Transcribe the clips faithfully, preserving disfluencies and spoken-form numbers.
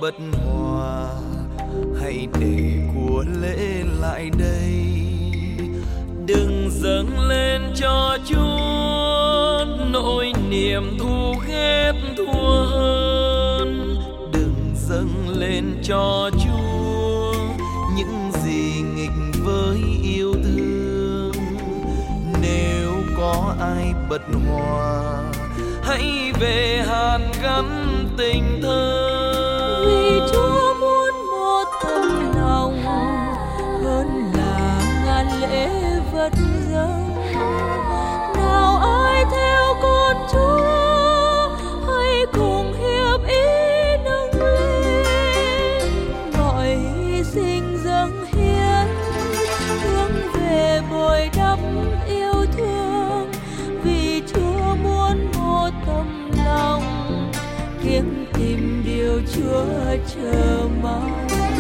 bất hòa, hãy để của lễ lại đây. Đừng dâng lên cho Chúa nỗi niềm thù ghét thua hơn. Đừng dâng lên cho Chúa những gì nghịch với yêu thương. Nếu có ai bất hòa, hãy về hàn gắn tình thân. Vì Chúa muốn một tấm lòng hơn là ngàn lễ vật dâng. Nào ai theo con Chúa, hãy cùng hiệp ý nâng lên. Mọi hy sinh dâng hiến, hướng về bồi đắp yêu thương. Vì Chúa muốn một tấm lòng kiếm tìm điều Chúa chờ mong.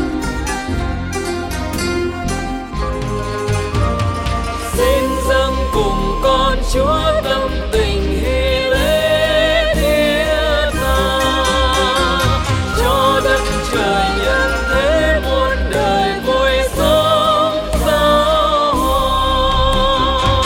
Xin dâng cùng con Chúa tâm tình hy lễ thiết tha, cho đất trời nhân thế muôn đời vui sống giao hòa.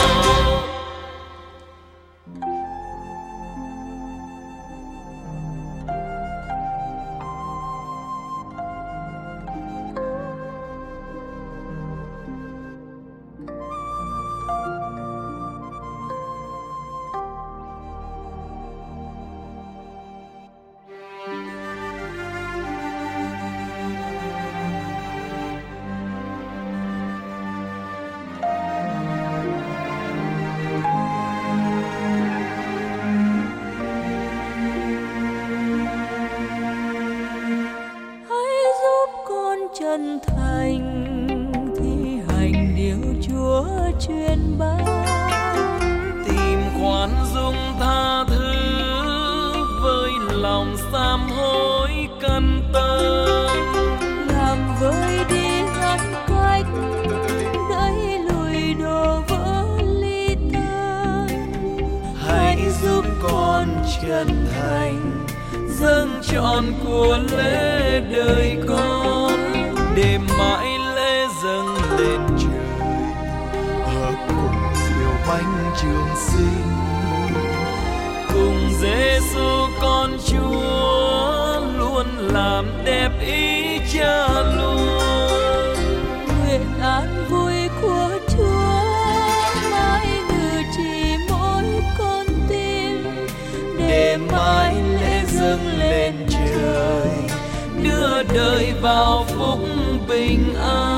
Chân thành thi hành điều Chúa truyền ban, Tìm khoan dung tha thứ với lòng sám hối căn tân. làm vơi đi ngăn cách, đẩy lùi đổ vỡ ly tan. Hãy giúp con chân thành dâng trọn của lễ đời con, để mãi lễ dâng lên trời hợp cùng diều bánh trường sinh. Cùng Giêsu con Chúa luôn làm đẹp ý Cha luôn. Nguyện an vui của Chúa mãi ngự trị mỗi con tim, Để mãi lễ dâng lên trời đưa đời vào phúc bình an.